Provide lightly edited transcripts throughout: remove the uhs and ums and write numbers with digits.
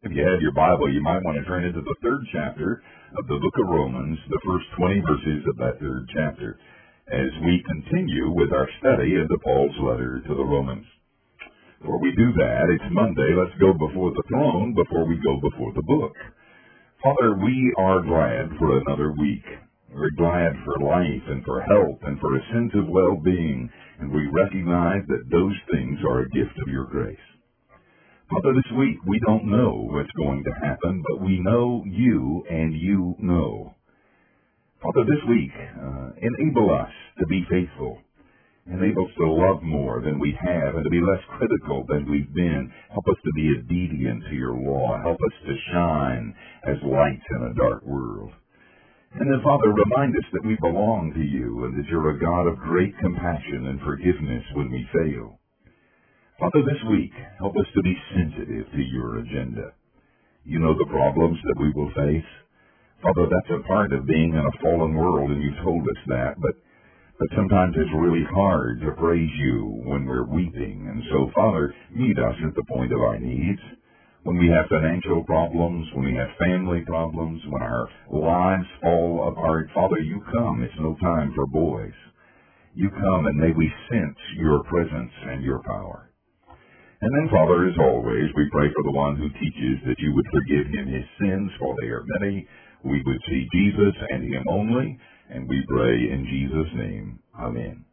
If you have your Bible, you might want to turn into the third chapter of the book of Romans, the first 20 verses of that third chapter, as we continue with our study into Paul's letter to the Romans. Before we do that, it's Monday. Let's go before the throne before we go before the book. Father, we are glad for another week. We're glad for life and for health and for a sense of well-being, and we recognize that those things are a gift of your grace. Father, this week we don't know what's going to happen, but we know you and you know. Father, this week, enable us to be faithful. Enable us to love more than we have and to be less critical than we've been. Help us to be obedient to your law. Help us to shine as lights in a dark world. And then, Father, remind us that we belong to you and that you're a God of great compassion and forgiveness when we fail. Father, this week, help us to be sensitive to your agenda. You know the problems that we will face. Father, that's a part of being in a fallen world, and you've told us that, but sometimes it's really hard to praise you when we're weeping. And so, Father, meet us at the point of our needs. When we have financial problems, when we have family problems, when our lives fall apart, Father, you come. It's no time for boys. You come, and may we sense your presence and your power. And then, Father, as always, we pray for the one who teaches that you would forgive him his sins, for they are many. We would see Jesus and him only, and we pray in Jesus' name. Amen.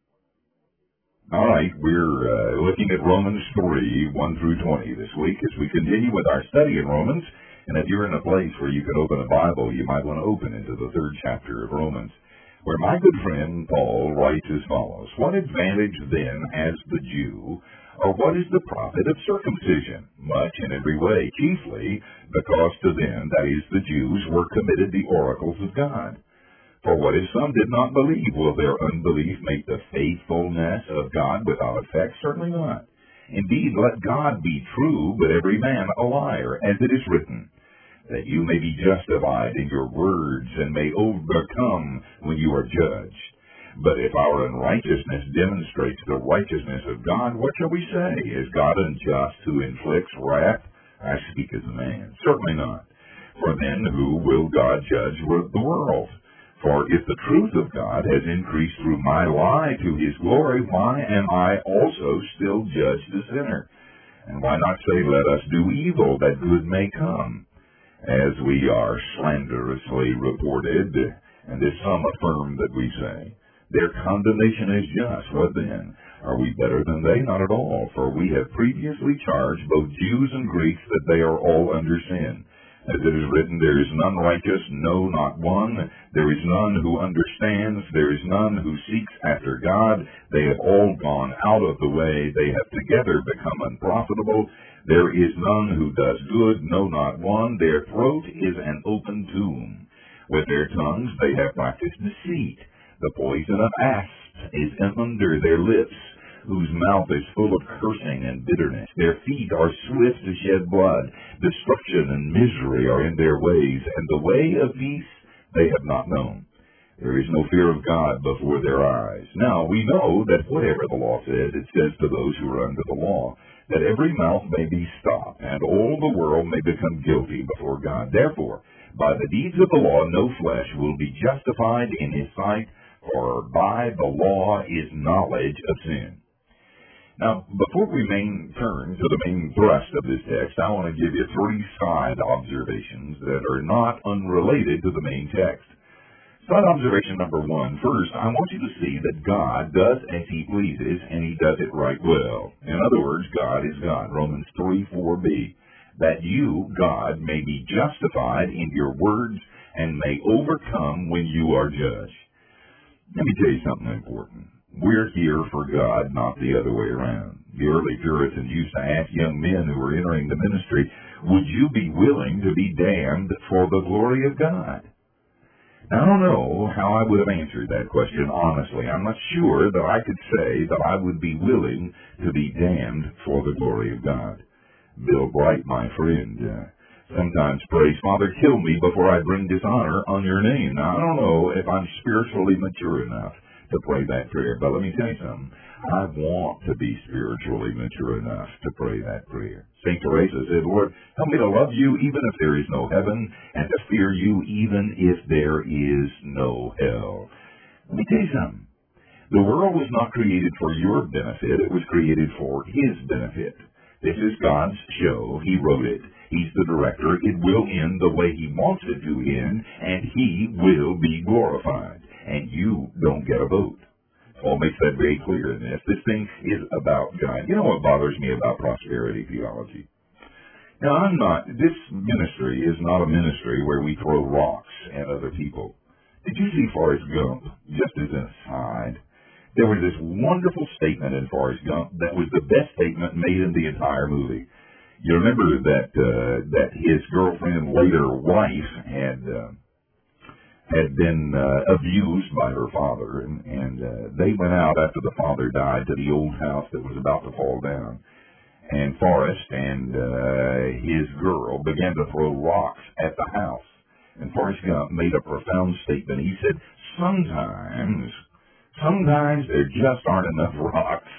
All right, we're looking at Romans 3, 1 through 20 this week as we continue with our study in Romans. And if you're in a place where you can open a Bible, you might want to open into the third chapter of Romans, where my good friend Paul writes as follows: What advantage then has the Jew, or what is the profit of circumcision? Much in every way, chiefly because to them, that is the Jews, were committed the oracles of God. For what if some did not believe? Will their unbelief make the faithfulness of God without effect? Certainly not. Indeed, let God be true, but every man a liar, as it is written, that you may be justified in your words and may overcome when you are judged. But if our unrighteousness demonstrates the righteousness of God, what shall we say? Is God unjust who inflicts wrath? I speak as a man. Certainly not. For then who will God judge the world? For if the truth of God has increased through my lie to his glory, why am I also still judged a sinner? And why not say, let us do evil that good may come? As we are slanderously reported, and as some affirm that we say, their condemnation is just. What then? Are we better than they? Not at all. For we have previously charged both Jews and Greeks that they are all under sin. As it is written, there is none righteous, no, not one. There is none who understands. There is none who seeks after God. They have all gone out of the way. They have together become unprofitable. There is none who does good, no, not one. Their throat is an open tomb. With their tongues they have practiced deceit. The poison of asps is under their lips, whose mouth is full of cursing and bitterness. Their feet are swift to shed blood. Destruction and misery are in their ways, and the way of peace they have not known. There is no fear of God before their eyes. Now we know that whatever the law says, it says to those who are under the law, that every mouth may be stopped, and all the world may become guilty before God. Therefore, by the deeds of the law no flesh will be justified in his sight, for by the law is knowledge of sin. Now, before we turn to the main thrust of this text, I want to give you three side observations that are not unrelated to the main text. Side observation number one. First, I want you to see that God does as he pleases, and he does it right well. In other words, God is God. Romans 3:4b. That you, God, may be justified in your words and may overcome when you are judged. Let me tell you something important. We're here for God, not the other way around. The early Puritans used to ask young men who were entering the ministry, would you be willing to be damned for the glory of God? Now, I don't know how I would have answered that question honestly. I'm not sure that I could say that I would be willing to be damned for the glory of God. Bill Bright, my friend, sometimes prays, Father, kill me before I bring dishonor on your name. Now, I don't know if I'm spiritually mature enough to pray that prayer. But let me tell you something. I want to be spiritually mature enough to pray that prayer. St. Teresa said, Lord, help me to love you even if there is no heaven, and to fear you even if there is no hell. Let me tell you something. The world was not created for your benefit. It was created for His benefit. This is God's show. He wrote it. He's the director. It will end the way He wants it to end, and He will be glorified. And you don't get a vote. Paul makes that very clear in this. This thing is about God. You know what bothers me about prosperity theology? Now, this ministry is not a ministry where we throw rocks at other people. Did you see Forrest Gump? Just as an aside, there was this wonderful statement in Forrest Gump that was the best statement made in the entire movie. You remember that his girlfriend, later wife, had been abused by her father, and they went out after the father died to the old house that was about to fall down. And Forrest and his girl began to throw rocks at the house. And Forrest Gump made a profound statement. He said, Sometimes there just aren't enough rocks.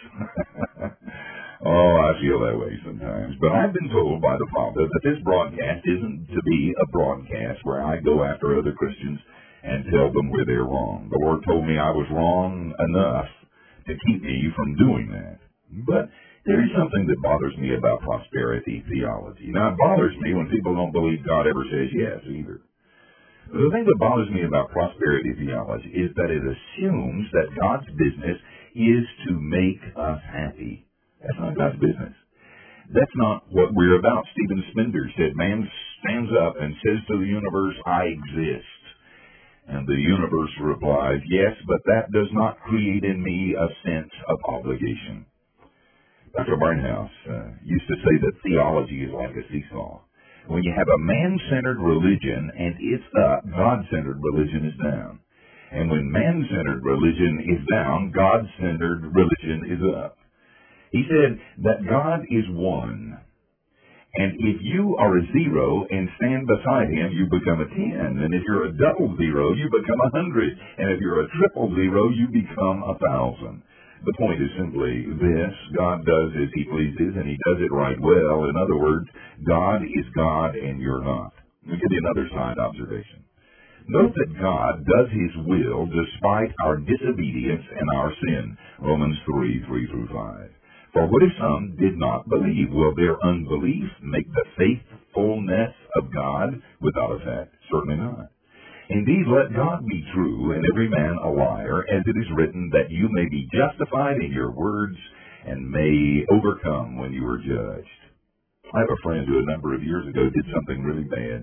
Oh, I feel that way sometimes. But I've been told by the prophet that this broadcast isn't to be a broadcast where I go after other Christians and tell them where they're wrong. The Lord told me I was wrong enough to keep me from doing that. But there is something that bothers me about prosperity theology. Now, it bothers me when people don't believe God ever says yes either. The thing that bothers me about prosperity theology is that it assumes that God's business is to make us happy. That's not God's business. That's not what we're about. Stephen Spender said, man stands up and says to the universe, I exist. And the universe replies, yes, but that does not create in me a sense of obligation. Dr. Barnhouse used to say that theology is like a seesaw. When you have a man-centered religion and it's up, God-centered religion is down. And when man-centered religion is down, God-centered religion is up. He said that God is one. And if you are a 0 and stand beside Him, you become a 10. And if you're a double 0, you become 100. And if you're a triple 0, you become 1,000. The point is simply this: God does as He pleases, and He does it right well. In other words, God is God, and you're not. Let me give you another side observation. Note that God does His will despite our disobedience and our sin. Romans 3:3-5. For what if some did not believe? Will their unbelief make the faithfulness of God without effect? Certainly not. Indeed, let God be true, and every man a liar, as it is written, that you may be justified in your words, and may overcome when you are judged. I have a friend who a number of years ago did something really bad.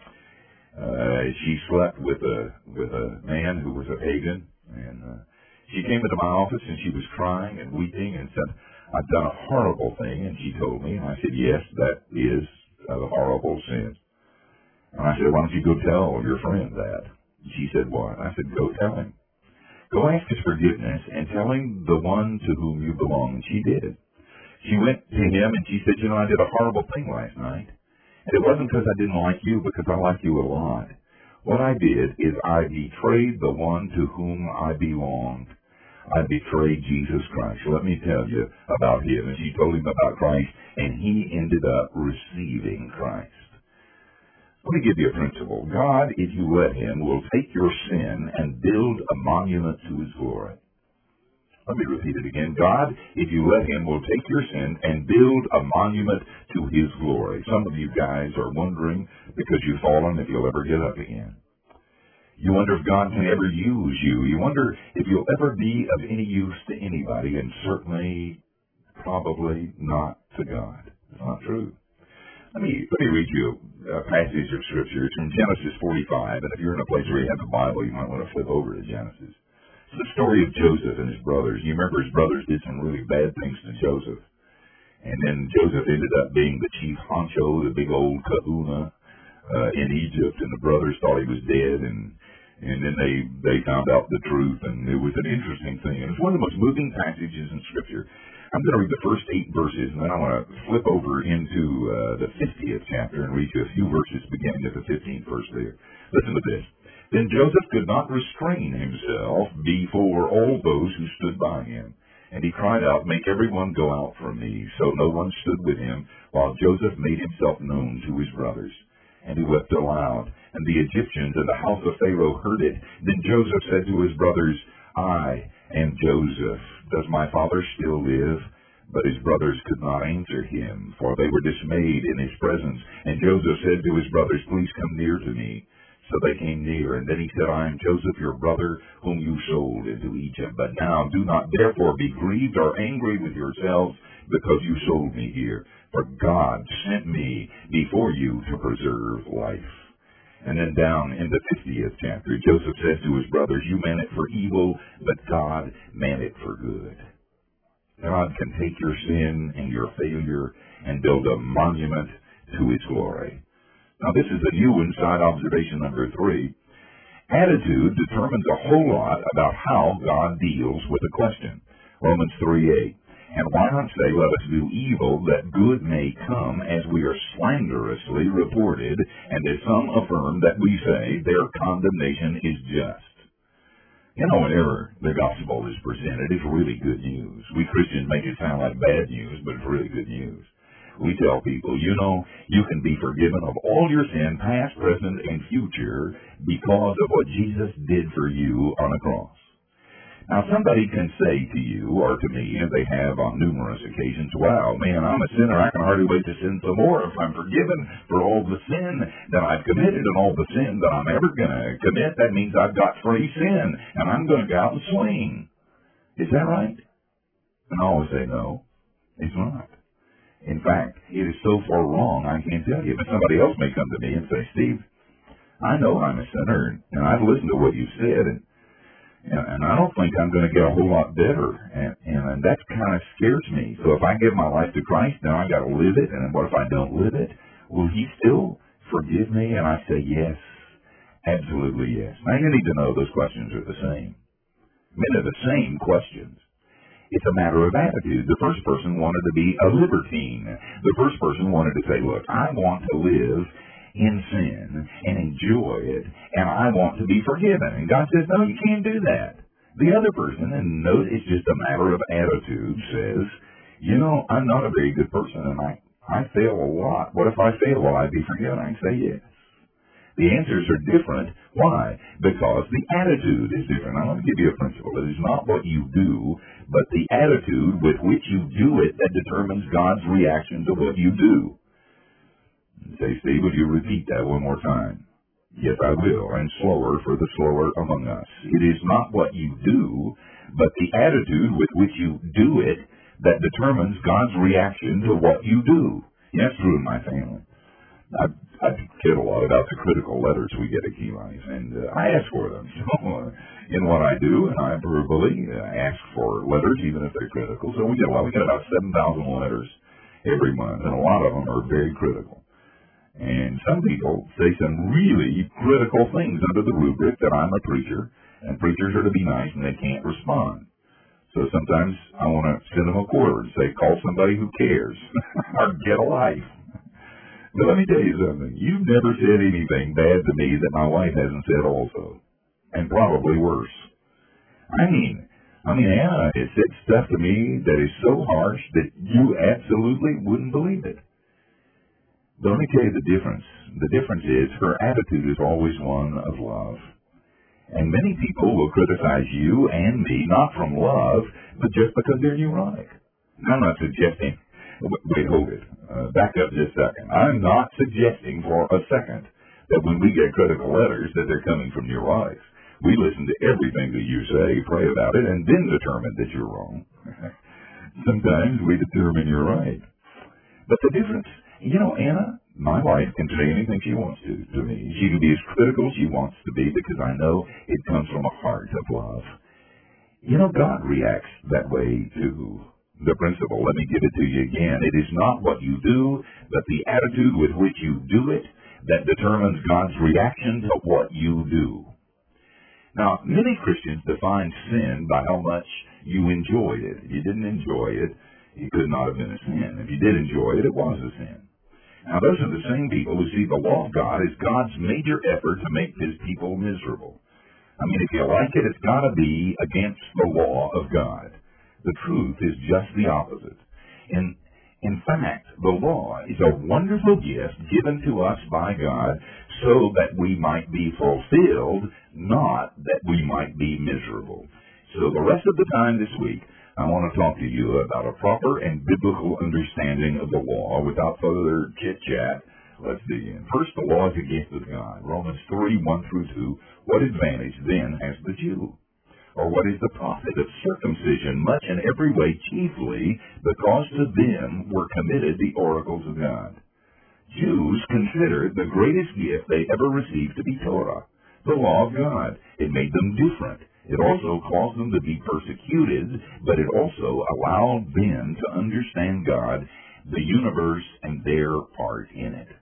She slept with a man who was a pagan, and she came into my office, and she was crying and weeping, and said, I've done a horrible thing. And she told me, and I said, yes, that is a horrible sin. And I said, why don't you go tell your friend that? She said, what? I said, go tell him. Go ask his forgiveness and tell him the one to whom you belong. And she did. She went to him and she said, I did a horrible thing last night. And it wasn't because I didn't like you, because I like you a lot. What I did is I betrayed the one to whom I belonged. I betrayed Jesus Christ. Let me tell you about him. And she told him about Christ, and he ended up receiving Christ. Let me give you a principle. God, if you let Him, will take your sin and build a monument to His glory. Let me repeat it again. God, if you let Him, will take your sin and build a monument to His glory. Some of you guys are wondering, because you've fallen, if you'll ever get up again. You wonder if God can ever use you. You wonder if you'll ever be of any use to anybody, and certainly, probably not to God. It's not true. Let me read you a passage of Scripture. It's from Genesis 45, and if you're in a place where you have the Bible, you might want to flip over to Genesis. It's the story of Joseph and his brothers. You remember his brothers did some really bad things to Joseph. And then Joseph ended up being the chief honcho, the big old kahuna in Egypt, and the brothers thought he was dead, and then they found out the truth, and it was an interesting thing. And it's one of the most moving passages in Scripture. I'm going to read the first 8 verses, and then I want to flip over into the 50th chapter and read you a few verses beginning at the 15th verse there. Listen to this. Then Joseph could not restrain himself before all those who stood by him. And he cried out, "Make everyone go out from me." So no one stood with him, while Joseph made himself known to his brothers. And he wept aloud. And the Egyptians and the house of Pharaoh heard it. Then Joseph said to his brothers, "I am Joseph. Does my father still live?" But his brothers could not answer him, for they were dismayed in his presence. And Joseph said to his brothers, "Please come near to me." So they came near, and then he said, "I am Joseph, your brother, whom you sold into Egypt. But now do not therefore be grieved or angry with yourselves, because you sold me here. For God sent me before you to preserve life." And then down in the 50th chapter, Joseph says to his brothers, "You meant it for evil, but God meant it for good." God can take your sin and your failure and build a monument to His glory. Now, this is a new inside observation number 3. Attitude determines a whole lot about how God deals with a question. Romans 3:8. And why not say, "Let us do evil, that good may come," as we are slanderously reported, and as some affirm that we say their condemnation is just. You know, whenever the gospel is presented, it's really good news. We Christians make it sound like bad news, but it's really good news. We tell people, you can be forgiven of all your sin, past, present, and future, because of what Jesus did for you on the cross. Now, somebody can say to you or to me, and they have on numerous occasions, "Wow, man, I'm a sinner. I can hardly wait to sin some more. If I'm forgiven for all the sin that I've committed and all the sin that I'm ever going to commit, that means I've got free sin, and I'm going to go out and swing." Is that right? And I always say, no, it's not. In fact, it is so far wrong, I can't tell you. But somebody else may come to me and say, "Steve, I know I'm a sinner, and I've listened to what you said, and I don't think I'm going to get a whole lot better, and that kind of scares me. So if I give my life to Christ, now I got to live it, and what if I don't live it? Will He still forgive me?" And I say, yes, absolutely yes. Now you need to know those questions are the same. I mean, they're the same questions. It's a matter of attitude. The first person wanted to be a libertine. The first person wanted to say, "Look, I want to live in sin and enjoy it, and I want to be forgiven." And God says, "No, you can't do that." The other person, and note it's just a matter of attitude, says, "I'm not a very good person, and I fail a lot. What if I fail? Will I be forgiven?" I say yes. The answers are different. Why? Because the attitude is different. Now, let me give you a principle. It is not what you do, but the attitude with which you do it that determines God's reaction to what you do. Say, "Steve, would you repeat that one more time?" Yes, I will, and slower for the slower among us. It is not what you do, but the attitude with which you do it that determines God's reaction to what you do. That's true in my family. I kid a lot about the critical letters we get at Key Life, and I ask for them. So in what I do, and I verbally ask for letters, even if they're critical. So we get a lot. We get about 7,000 letters every month, and a lot of them are very critical. And some people say some really critical things under the rubric that I'm a preacher, and preachers are to be nice, and they can't respond. So sometimes I want to send them a quarter and say, "Call somebody who cares," or "Get a life." But let me tell you something. You've never said anything bad to me that my wife hasn't said also, and probably worse. I mean, Anna has said stuff to me that is so harsh that you absolutely wouldn't believe it. But let me tell you the difference. The difference is her attitude is always one of love. And many people will criticize you and me, not from love, but just because they're neurotic. I'm not suggesting... Wait, hold it. Back up just a second. I'm not suggesting for a second that when we get critical letters that they're coming from neurotics. We listen to everything that you say, pray about it, and then determine that you're wrong. Sometimes we determine you're right. But the difference, Anna, my wife can say anything she wants to me. She can be as critical as she wants to be because I know it comes from a heart of love. God reacts that way too. The principle, let me give it to you again. It is not what you do, but the attitude with which you do it that determines God's reaction to what you do. Now, many Christians define sin by how much you enjoyed it. If you didn't enjoy it, it could not have been a sin. If you did enjoy it, it was a sin. Now, those are the same people who see the law of God as God's major effort to make his people miserable. I mean, if you like it, it's got to be against the law of God. The truth is just the opposite. In fact, the law is a wonderful gift given to us by God so that we might be fulfilled, not that we might be miserable. So the rest of the time this week, I want to talk to you about a proper and biblical understanding of the law. Without further chit-chat, let's begin. First, the law is a gift of God. Romans 3:1-2. What advantage then has the Jew? Or what is the profit of circumcision? Much in every way, chiefly because to them were committed the oracles of God. Jews considered the greatest gift they ever received to be Torah, the law of God. It made them different. It also caused them to be persecuted, but it also allowed them to understand God, the universe, and their part in it.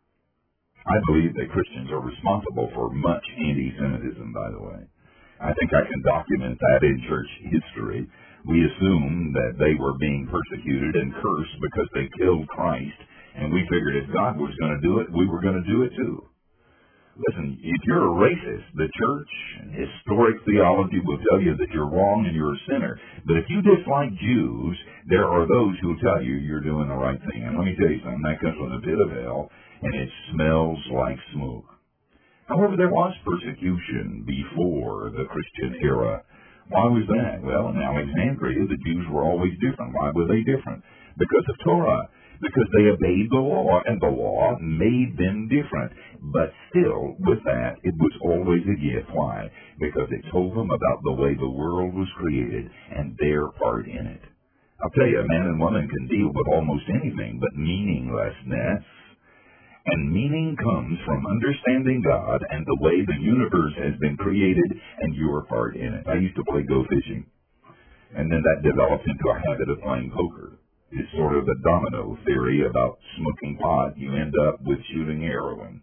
I believe that Christians are responsible for much anti-Semitism, by the way. I think I can document that in church history. We assumed that they were being persecuted and cursed because they killed Christ, and we figured if God was going to do it, we were going to do it too. Listen, if you're a racist, the church and historic theology will tell you that you're wrong and you're a sinner. But if you dislike Jews, there are those who tell you you're doing the right thing. And let me tell you something, that comes from the pit of hell, and it smells like smoke. However, there was persecution before the Christian era. Why was that? Well, in Alexandria, the Jews were always different. Why were they different? Because of Torah. Because they obeyed the law, and the law made them different. But still, with that, it was always a gift. Why? Because it told them about the way the world was created and their part in it. I'll tell you, a man and woman can deal with almost anything but meaninglessness. And meaning comes from understanding God and the way the universe has been created and your part in it. I used to play go fishing, and then that developed into a habit of playing poker. It's sort of the domino theory about smoking pot. You end up with shooting heroin.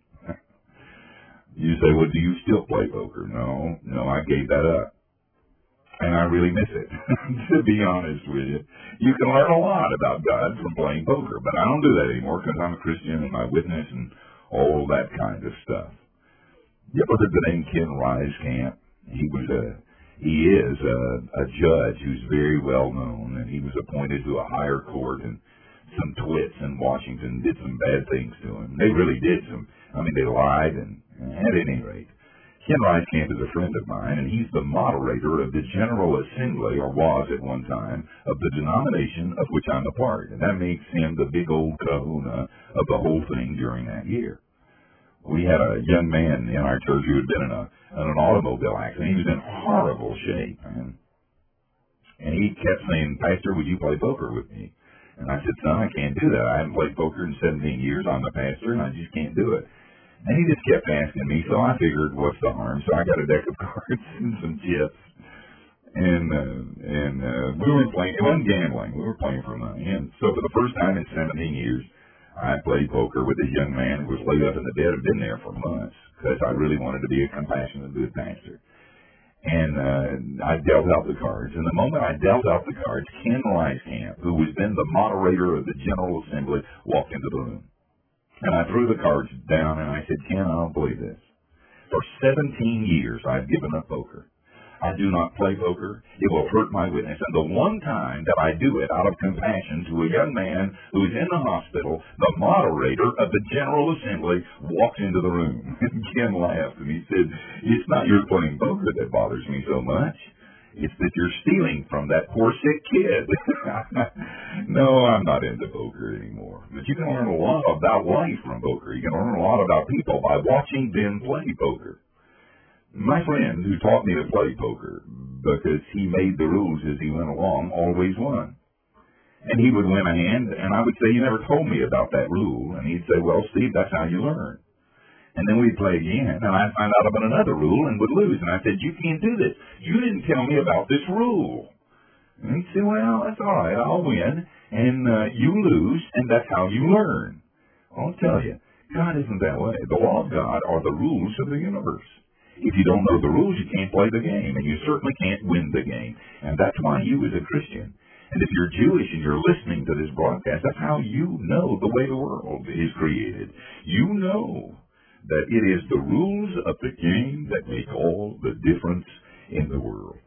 You say, well, do you still play poker? No, I gave that up. And I really miss it, to be honest with you. You can learn a lot about God from playing poker, but I don't do that anymore because I'm a Christian and I witness and all that kind of stuff. You ever heard the name Ken Reiskamp? He is a judge who's very well known, and he was appointed to a higher court, and some twits in Washington did some bad things to him. They really did they lied, and at any rate, Ken Reiskamp is a friend of mine, and he's the moderator of the General Assembly, or was at one time, of the denomination of which I'm a part, and that makes him the big old kahuna of the whole thing during that year. We had a young man in our church who had been in an automobile accident. He was in horrible shape, man. And he kept saying, Pastor, would you play poker with me? And I said, son, I can't do that. I haven't played poker in 17 years. I'm a pastor, and I just can't do it. And he just kept asking me, so I figured, what's the harm? So I got a deck of cards and some chips. And we were playing. It wasn't gambling. We were playing for money. And so for the first time in 17 years, I played poker with a young man who was laid up in the bed and been there for months because I really wanted to be a compassionate, good pastor. And I dealt out the cards. And the moment I dealt out the cards, Ken Reiskamp, who was then the moderator of the General Assembly, walked into the room. And I threw the cards down, and I said, Ken, I don't believe this. For 17 years, I've given up poker. I do not play poker. It will hurt my witness. And the one time that I do it out of compassion to a young man who is in the hospital, the moderator of the General Assembly walks into the room. And Ken laughed, and he said, it's not your playing poker that bothers me so much. It's that you're stealing from that poor sick kid. No, I'm not into poker anymore. But you can learn a lot about life from poker. You can learn a lot about people by watching them play poker. My friend who taught me to play poker, because he made the rules as he went along, always won. And he would win a hand, and I would say, you never told me about that rule. And he'd say, well, Steve, that's how you learn. And then we'd play again, and I'd find out about another rule and would lose. And I said, you can't do this. You didn't tell me about this rule. And he'd say, well, that's all right. I'll win, and you lose, and that's how you learn. I'll tell you, God isn't that way. The law of God are the rules of the universe. If you don't know the rules, you can't play the game, and you certainly can't win the game. And that's why you, as a Christian, you need to And if you're Jewish and you're listening to this broadcast, that's how you know the way the world is created. You know that it is the rules of the game that make all the difference in the world.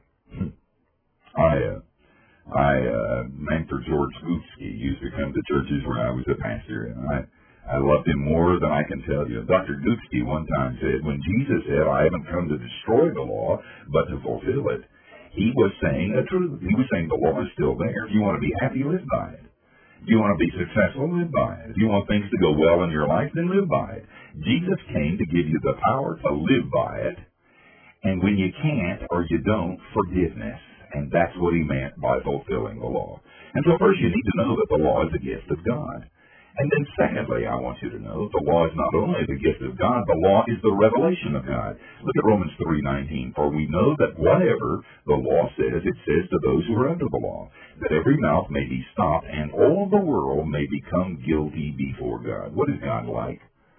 Mentor George Gutsky used to come to churches where I was a pastor, and I loved him more than I can tell you. Dr. Gutsky one time said, when Jesus said, I haven't come to destroy the law, but to fulfill it, he was saying the truth. He was saying the law is still there. If you want to be happy, live by it. If you want to be successful, live by it. If you want things to go well in your life, then live by it. Jesus came to give you the power to live by it, and when you can't or you don't, forgiveness. And that's what he meant by fulfilling the law. And so first you need to know that the law is a gift of God. And then secondly, I want you to know the law is not only the gift of God, the law is the revelation of God. Look at Romans 3:19. For we know that whatever the law says, it says to those who are under the law, that every mouth may be stopped and all the world may become guilty before God. What is God like?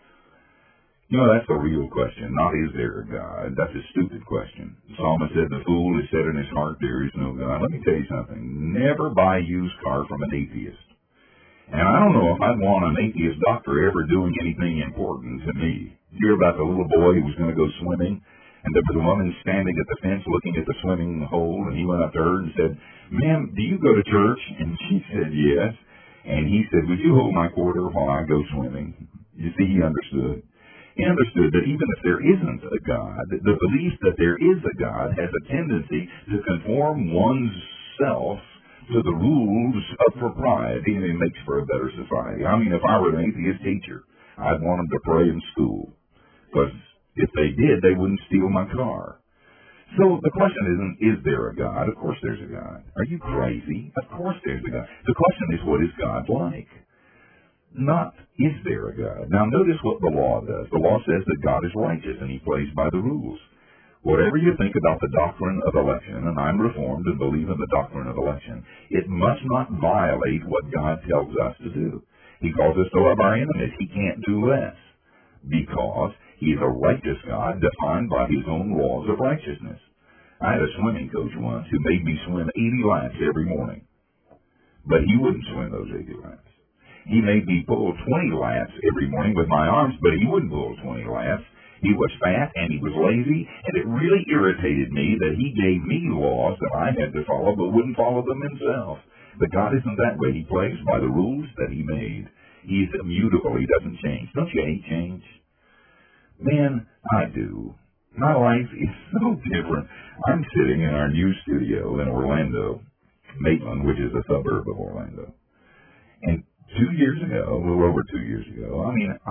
You know, that's a real question. Not is there a God. That's a stupid question. The psalmist said, the fool has said in his heart, there is no God. Let me tell you something. Never buy a used car from an atheist. And I don't know if I'd want an atheist doctor ever doing anything important to me. You hear about the little boy who was going to go swimming, and there was a woman standing at the fence looking at the swimming hole, and he went up to her and said, ma'am, do you go to church? And she said, yes. And he said, would you hold my quarter while I go swimming? You see, he understood. He understood that even if there isn't a God, the belief that there is a God has a tendency to conform one's self to the rules of propriety, and it makes for a better society. I mean, if I were an atheist teacher, I'd want them to pray in school, because if they did, they wouldn't steal my car. So the question isn't, is there a God? Of course there's a God. Are you crazy? Of course there's a God. The question is, what is God like? Not, is there a God? Now notice what the law does. The law says that God is righteous and he plays by the rules. Whatever you think about the doctrine of election, and I'm Reformed and believe in the doctrine of election, it must not violate what God tells us to do. He calls us to love our enemies. He can't do less because he's a righteous God defined by his own laws of righteousness. I had a swimming coach once who made me swim 80 laps every morning, but he wouldn't swim those 80 laps. He made me pull 20 laps every morning with my arms, but he wouldn't pull 20 laps. He was fat and he was lazy, and it really irritated me that he gave me laws that I had to follow but wouldn't follow them himself. But God isn't that way. He plays by the rules that he made. He's immutable. He doesn't change. Don't you hate change? Man, I do. My life is so different. I'm sitting in our new studio in Orlando, Maitland, which is a suburb of Orlando. And 2 years ago, a little over 2 years ago,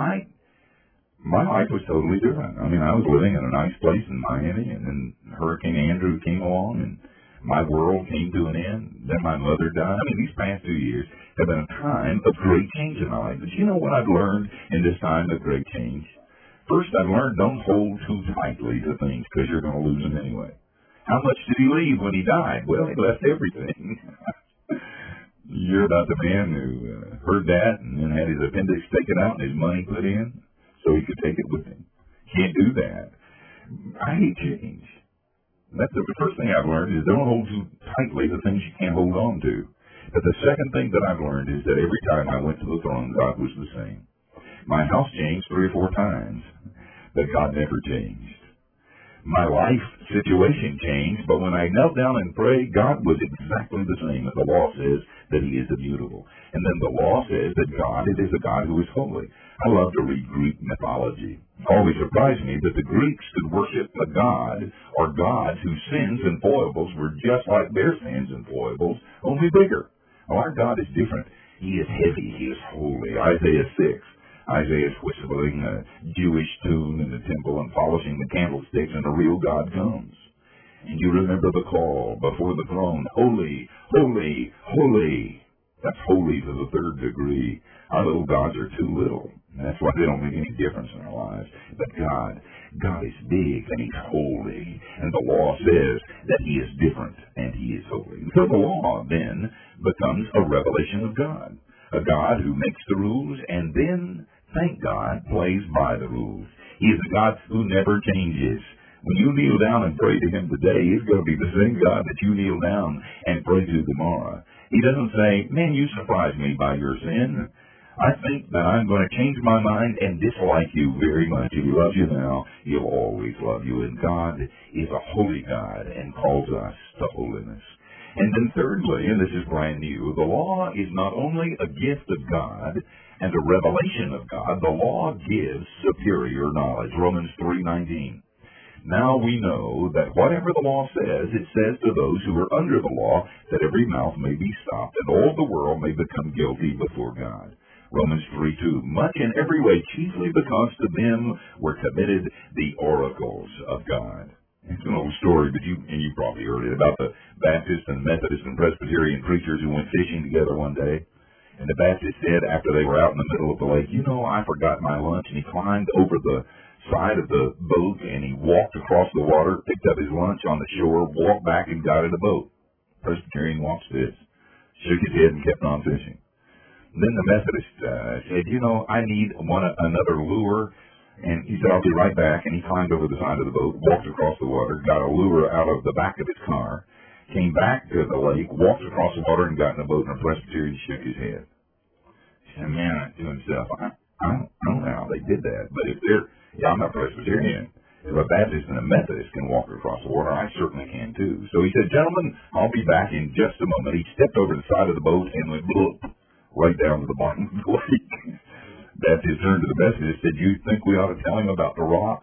my life was totally different. I mean, I was living in a nice place in Miami, and then Hurricane Andrew came along, and my world came to an end. Then my mother died. I mean, these past 2 years have been a time of great change in my life. But you know what I've learned in this time of great change? First, I've learned don't hold too tightly to things because you're going to lose them anyway. How much did he leave when he died? Well, he left everything. You hear about the man who heard that and then had his appendix taken out and his money put in so he could take it with him. Can't do that. I hate change. That's the first thing I've learned is don't hold too tightly the things you can't hold on to. But the second thing that I've learned is that every time I went to the throne, God was the same. My house changed 3 or 4 times, but God never changed. My life situation changed, but when I knelt down and prayed, God was exactly the same. The law says that he is immutable. And then the law says that God, it is a God who is holy. I love to read Greek mythology. It always surprised me that the Greeks could worship a God or gods whose sins and foibles were just like their sins and foibles, only bigger. Well, our God is different. He is heavy. He is holy. Isaiah 6. Isaiah is whistling a Jewish tune in the temple and polishing the candlesticks, and a real God comes. And you remember the call before the throne, holy, holy, holy. That's holy to the 3rd degree. Our little gods are too little. That's why they don't make any difference in our lives. But God is big and he's holy. And the law says that he is different and he is holy. So the law then becomes a revelation of God. A God who makes the rules and then, thank God, plays by the rules. He is a God who never changes. When you kneel down and pray to him today, he's going to be the same God that you kneel down and pray to tomorrow. He doesn't say, man, you surprised me by your sin. I think that I'm going to change my mind and dislike you very much. If he loves you now, he'll always love you. And God is a holy God and calls us to holiness. And then thirdly, and this is brand new, the law is not only a gift of God and a revelation of God, the law gives superior knowledge. Romans 3:19. Now we know that whatever the law says, it says to those who are under the law that every mouth may be stopped and all the world may become guilty before God. Romans 3:2, much in every way, chiefly because to them were committed the oracles of God. It's an old story, but you probably heard it, about the Baptist and Methodist and Presbyterian preachers who went fishing together one day. And the Baptist said, after they were out in the middle of the lake, I forgot my lunch. And he climbed over the side of the boat, and he walked across the water, picked up his lunch on the shore, walked back, and got in the boat. Presbyterian watched this, shook his head, and kept on fishing. Then the Methodist said, I need another lure. And he said, I'll be right back. And he climbed over the side of the boat, walked across the water, got a lure out of the back of his car, came back to the lake, walked across the water, and got in the boat, and the Presbyterian shook his head. He said, man, to himself, I don't know how they did that. But if I'm a Presbyterian. If a Baptist and a Methodist can walk across the water, I certainly can too. So he said, gentlemen, I'll be back in just a moment. He stepped over the side of the boat and went right down to the bottom of the lake. Baptist turned to the Methodist and said, you think we ought to tell him about the rocks?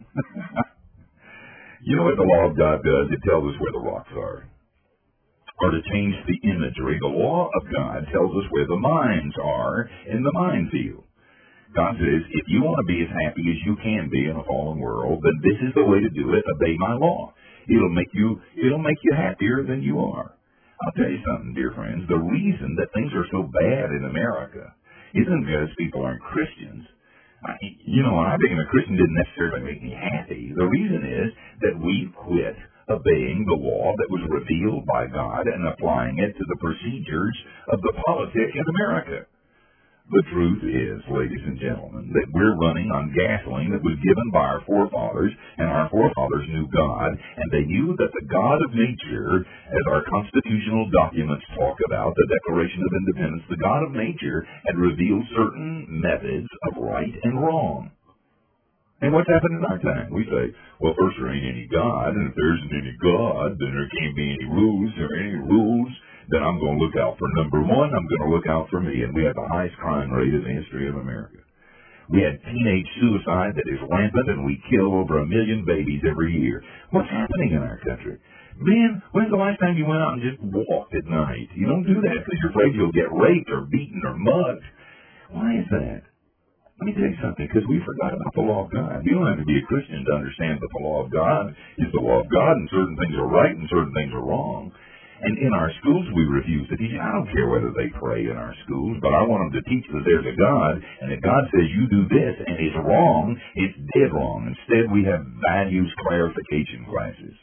You know what the law of God does? It tells us where the rocks are. Or to change the imagery, the law of God tells us where the mines are in the minefield. God says, if you want to be as happy as you can be in a fallen world, then this is the way to do it. Obey my law. It'll make you happier than you are. I'll tell you something, dear friends. The reason that things are so bad in America isn't because people aren't Christians. When I became a Christian, didn't necessarily make me happy. The reason is that we quit obeying the law that was revealed by God and applying it to the procedures of the politic in America. The truth is, ladies and gentlemen, that we're running on gasoline that was given by our forefathers, and our forefathers knew God, and they knew that the God of nature, as our constitutional documents talk about, the Declaration of Independence, the God of nature had revealed certain methods of right and wrong. And what's happened in our time? We say, well, first, there ain't any God, and if there isn't any God, then there can't be any rules. If there are any rules, then I'm going to look out for number one. I'm going to look out for me. And we have the highest crime rate in the history of America. We had teenage suicide that is rampant, and we kill over 1 million babies every year. What's happening in our country? Man, when's the last time you went out and just walked at night? You don't do that because you're afraid you'll get raped or beaten or mugged. Why is that? Let me tell you something, because we forgot about the law of God. You don't have to be a Christian to understand that the law of God is the law of God, and certain things are right and certain things are wrong. And in our schools, we refuse to teach. I don't care whether they pray in our schools, but I want them to teach that there's a God, and that God says you do this, and it's wrong, it's dead wrong. Instead, we have values clarification classes.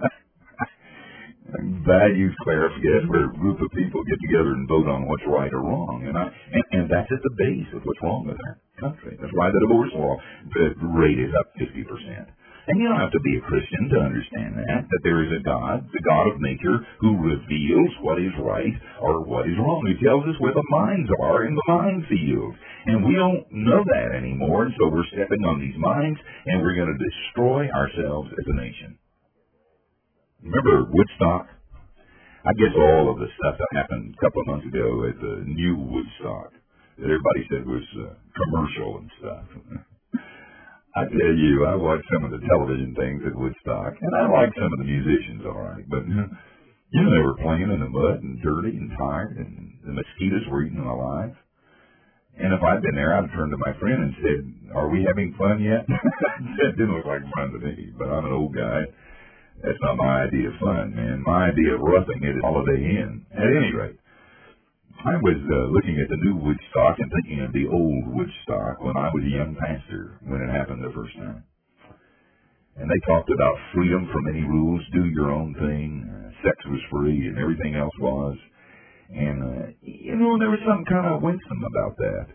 Values clarification, where a group of people get together and vote on what's right or wrong. And that's at the base of what's wrong with our country. That's why the divorce law rate is up 50%. And you don't have to be a Christian to understand that there is a God, the God of nature, who reveals what is right or what is wrong. He tells us where the mines are in the minefield. And we don't know that anymore, and so we're stepping on these mines, and we're going to destroy ourselves as a nation. Remember Woodstock? I guess all of the stuff that happened a couple of months ago at the new Woodstock, that everybody said was commercial and stuff. I tell you, I watched some of the television things at Woodstock, and I liked some of the musicians, all right. But, they were playing in the mud and dirty and tired, and the mosquitoes were eating them alive. And if I'd been there, I'd have turned to my friend and said, are we having fun yet? It didn't look like fun to me, but I'm an old guy. That's not my idea of fun, man. My idea of roughing it is Holiday Inn. At any rate, I was looking at the new Woodstock and thinking of the old Woodstock when I was a young pastor, when it happened the first time. And they talked about freedom from any rules, do your own thing, sex was free, and everything else was. And, there was something kind of winsome about that.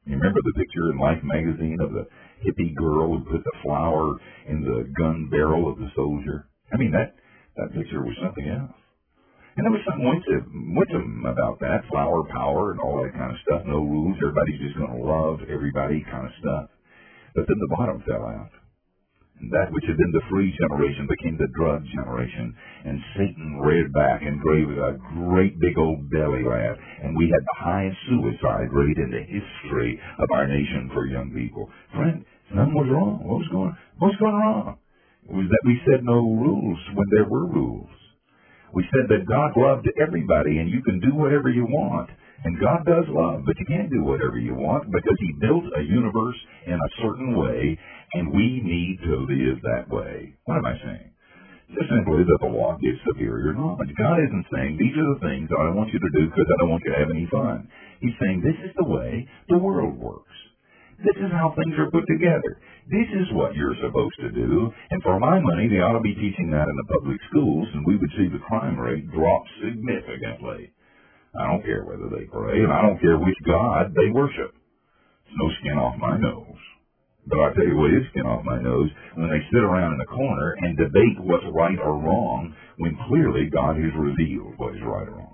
You remember the picture in Life magazine of the hippie girl who put the flower in the gun barrel of the soldier? I mean, that picture was something else. And there was something winsome about that, flower power and all that kind of stuff, no rules, everybody's just going to love everybody kind of stuff. But then the bottom fell out. And that which had been the free generation became the drug generation. And Satan reared back and gave a great big old belly laugh. And we had the highest suicide rate in the history of our nation for young people. Friend, something was wrong. What was going wrong? It was that we said no rules when there were rules. We said that God loved everybody and you can do whatever you want. And God does love, but you can't do whatever you want because He built a universe in a certain way, and we need to live that way. What am I saying? Just simply that the law gives superior knowledge. God isn't saying, these are the things I want you to do because I don't want you to have any fun. He's saying, this is the way the world works. This is how things are put together. This is what you're supposed to do. And for my money, they ought to be teaching that in the public schools, and we would see the crime rate drop significantly. I don't care whether they pray, and I don't care which God they worship. It's no skin off my nose. But I tell you what is skin off my nose, when they sit around in a corner and debate what's right or wrong, when clearly God has revealed what is right or wrong.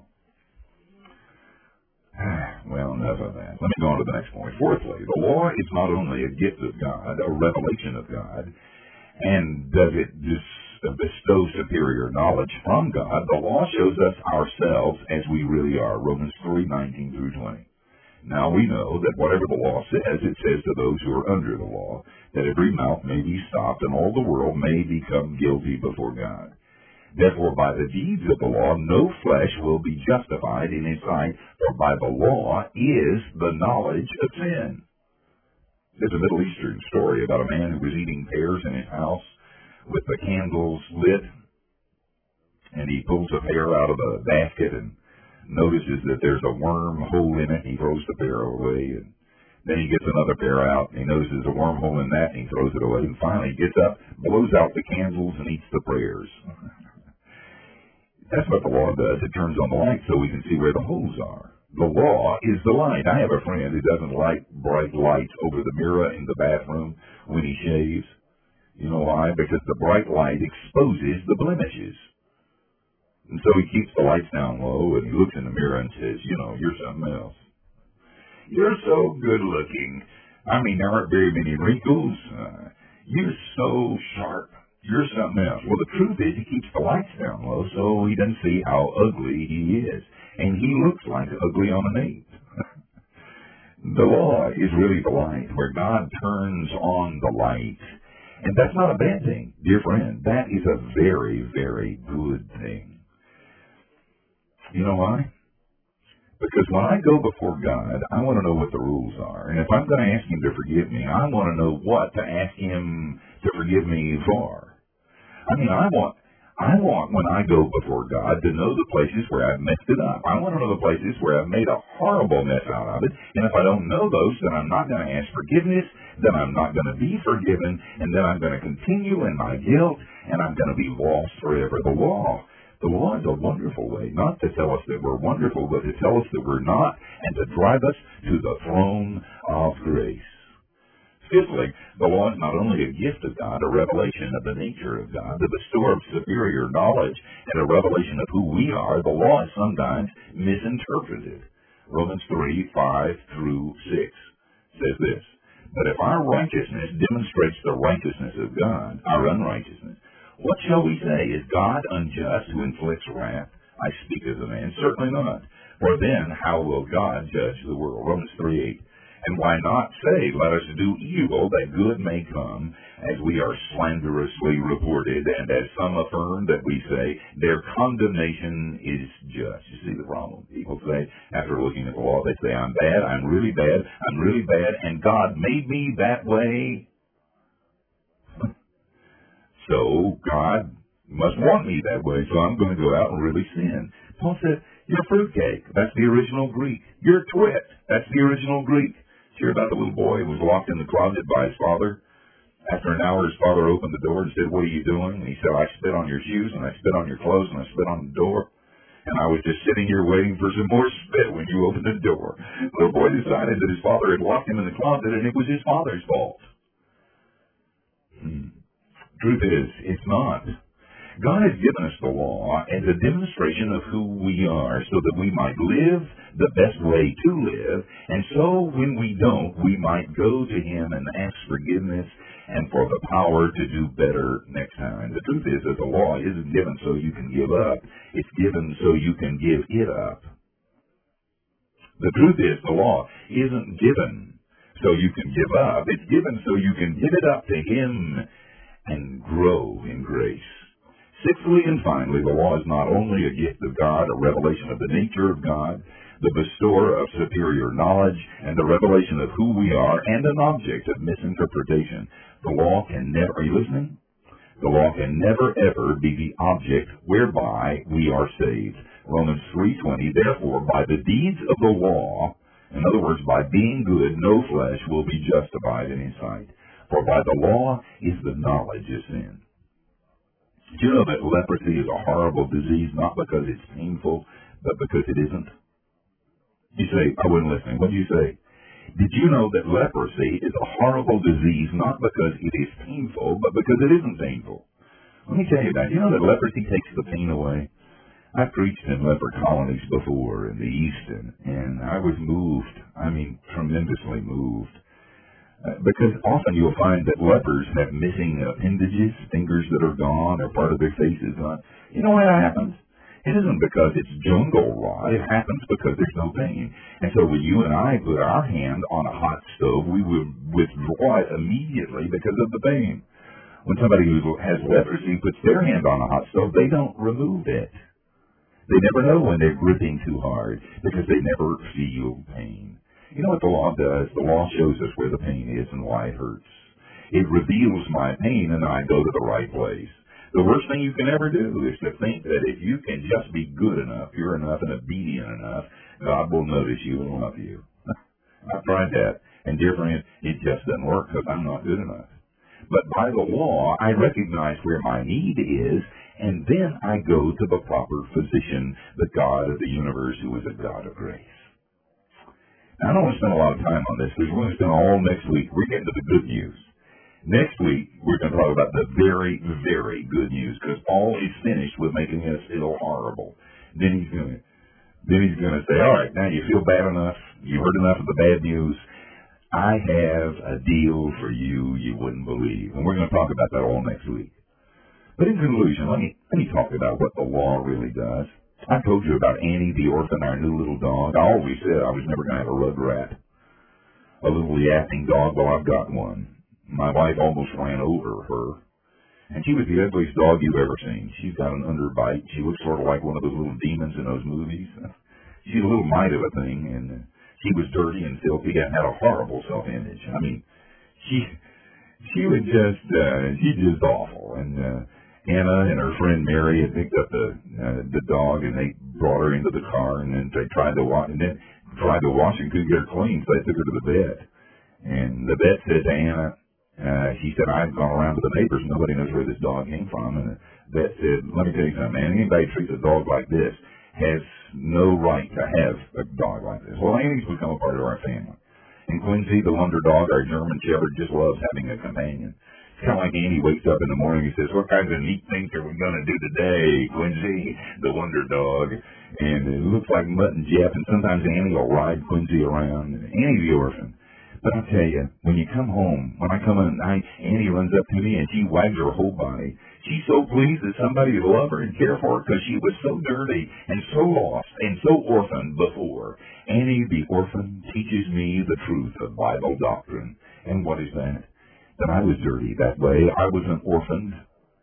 Well, enough of that. Let me go on to the next point. Fourthly, the law is not only a gift of God, a revelation of God, and does it bestow superior knowledge from God, the law shows us ourselves as we really are. Romans 3:19 through 20. Now we know that whatever the law says, it says to those who are under the law, that every mouth may be stopped and all the world may become guilty before God. Therefore, by the deeds of the law, no flesh will be justified in His sight, for by the law is the knowledge of sin. There's a Middle Eastern story about a man who was eating pears in his house with the candles lit, and he pulls a pear out of the basket and notices that there's a worm hole in it, and he throws the pear away, and then he gets another pear out, and he notices a worm hole in that, and he throws it away, and finally he gets up, blows out the candles, and eats the pears. That's what the law does. It turns on the light so we can see where the holes are. The law is the light. I have a friend who doesn't like bright lights over the mirror in the bathroom when he shaves. You know why? Because the bright light exposes the blemishes. And so he keeps the lights down low, and he looks in the mirror and says, you know, you're something else. You're so good looking. I mean, there aren't very many wrinkles. You're so sharp. You're something else. Well, the truth is he keeps the lights down low so he doesn't see how ugly he is. And he looks like ugly on an 8. The law is really the light, where God turns on the light. And that's not a bad thing, dear friend. That is a very, very good thing. You know why? Because when I go before God, I want to know what the rules are. And if I'm going to ask Him to forgive me, I want to know what to ask Him to forgive me for. I mean, I want when I go before God to know the places where I've messed it up. I want to know the places where I've made a horrible mess out of it. And if I don't know those, then I'm not going to ask forgiveness, then I'm not going to be forgiven, and then I'm going to continue in my guilt, and I'm going to be lost forever. The law is a wonderful way, not to tell us that we're wonderful, but to tell us that we're not, and to drive us to the throne of grace. Fifthly, the law is not only a gift of God, a revelation of the nature of God, the bestower of superior knowledge, and a revelation of who we are. The law is sometimes misinterpreted. Romans 3:5 through 6 says this, but if our righteousness demonstrates the righteousness of God, our unrighteousness, what shall we say? Is God unjust who inflicts wrath? I speak as a man. Certainly not. For then how will God judge the world? Romans 3:8. And why not say, let us do evil that good may come, as we are slanderously reported, and as some affirm that we say, their condemnation is just. You see the problem? People say, after looking at the law, they say, I'm bad, I'm really bad, and God made me that way. So God must want me that way, so I'm going to go out and really sin. Paul said, you're fruitcake. That's the original Greek. You're twit. That's the original Greek. Hear about the little boy who was locked in the closet by his father. After an hour, his father opened the door and said, what are you doing? And he said, I spit on your shoes, and I spit on your clothes, and I spit on the door. And I was just sitting here waiting for some more spit when you opened the door. The boy decided that his father had locked him in the closet, and it was his father's fault. Truth is, it's not. God has given us the law as a demonstration of who we are so that we might live the best way to live. And so when we don't, we might go to Him and ask forgiveness and for the power to do better next time. The truth is that the law isn't given so you can give up. It's given so you can give it up. The truth is the law isn't given so you can give up. It's given so you can give it up to Him and grow in grace. Sixthly and finally, the law is not only a gift of God, a revelation of the nature of God, the bestower of superior knowledge, and the revelation of who we are, and an object of misinterpretation. The law can never, are you listening? The law can never ever be the object whereby we are saved. Romans 3:20, therefore, by the deeds of the law, in other words, by being good, no flesh will be justified in His sight. For by the law is the knowledge of sin. Do you know that leprosy is a horrible disease, not because it's painful, but because it isn't? You say, I wasn't listening. What did you say? Did you know that leprosy is a horrible disease, not because it is painful, but because it isn't painful? Let me tell you that. You know that leprosy takes the pain away? I've preached in leper colonies before in the East, and I was moved. I mean, tremendously moved. Because often you'll find that lepers have missing appendages, fingers that are gone, or part of their faces on. You know why that happens? It isn't because it's jungle rot. It happens because there's no pain. And so when you and I put our hand on a hot stove, we would withdraw it immediately because of the pain. When somebody who has leprosy puts their hand on a hot stove, they don't remove it. They never know when they're gripping too hard because they never feel pain. You know what the law does? The law shows us where the pain is and why it hurts. It reveals my pain and I go to the right place. The worst thing you can ever do is to think that if you can just be good enough, pure enough, and obedient enough, God will notice you and love you. I've tried that. And dear friend, it just doesn't work because I'm not good enough. But by the law, I recognize where my need is, and then I go to the proper physician, the God of the universe, who is a God of grace. I don't want to spend a lot of time on this because we're going to spend all next week. We're getting to the good news. Next week, we're going to talk about the very, very good news because Paul is finished with making us feel horrible. Then he's going to say, all right, now you feel bad enough. You heard enough of the bad news. I have a deal for you wouldn't believe. And we're going to talk about that all next week. But in conclusion, let me talk about what the law really does. I told you about Annie the orphan, our new little dog. I always said I was never going to have a rug rat, a little yapping dog. Well, I've got one. My wife almost ran over her, and she was the ugliest dog you've ever seen. She's got an underbite. She looks sort of like one of those little demons in those movies. She's a little mite of a thing, and she was dirty and filthy and had a horrible self-image. I mean, she was just awful. And Anna and her friend Mary had picked up the dog, and they brought her into the car, and then they tried to wash, and couldn't get her clean, so they took her to the vet. And the vet said to Anna, she said, I've gone around to the neighbors, nobody knows where this dog came from. And the vet said, let me tell you something, man, anybody who treats a dog like this has no right to have a dog like this. Well, Annie's become a part of our family. And Quincy, the wonder dog, our German Shepherd, just loves having a companion. It's kind of like Annie wakes up in the morning and says, what kinds of neat things are we going to do today, Quincy, the wonder dog? And it looks like Mutt and Jeff, and sometimes Annie will ride Quincy around. Annie the orphan. But I'll tell you, when you come home, when I come in at night, Annie runs up to me and she wags her whole body. She's so pleased that somebody would love her and care for her because she was so dirty and so lost and so orphaned before. Annie the orphan teaches me the truth of Bible doctrine. And what is that? That I was dirty that way. I was an orphan.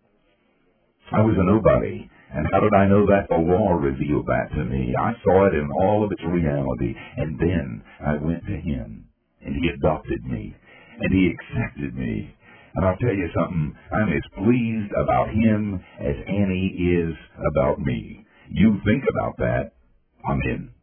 I was a nobody. And how did I know that? The law revealed that to me. I saw it in all of its reality. And then I went to Him. And He adopted me. And He accepted me. And I'll tell you something. I'm as pleased about Him as Annie is about me. You think about that. I'm in.